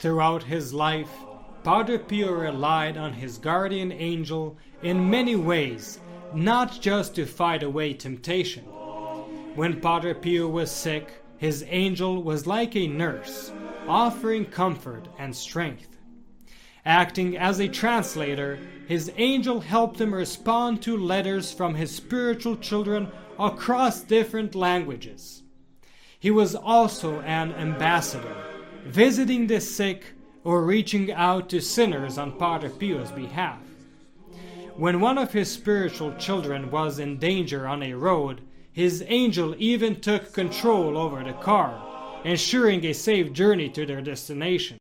Throughout his life, Padre Pio relied on his guardian angel in many ways, not just to fight away temptation. When Padre Pio was sick, his angel was like a nurse, offering comfort and strength. Acting as a translator, his angel helped him respond to letters from his spiritual children across different languages. He was also an ambassador, visiting the sick or reaching out to sinners on Padre Pio's behalf. When one of his spiritual children was in danger on a road, his angel even took control over the car, ensuring a safe journey to their destination.